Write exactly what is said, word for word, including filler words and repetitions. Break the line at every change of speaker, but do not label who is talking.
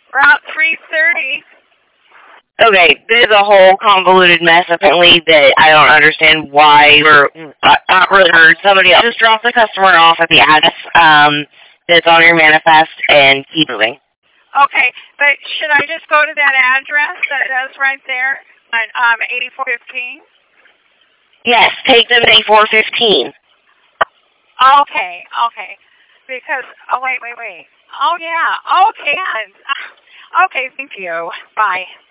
Route three thirty.
Okay, this is a whole convoluted mess apparently that I don't understand why or uh, not really heard. Somebody else just drop the customer off at the address um, that's on your manifest and keep moving.
Okay, but should I just go to that address that is right there on um, eighty-four fifteen?
Yes, take them to eighty-four fifteen.
Okay, okay. Because, oh, wait, wait, wait. Oh, yeah. Okay. Okay, thank you. Bye.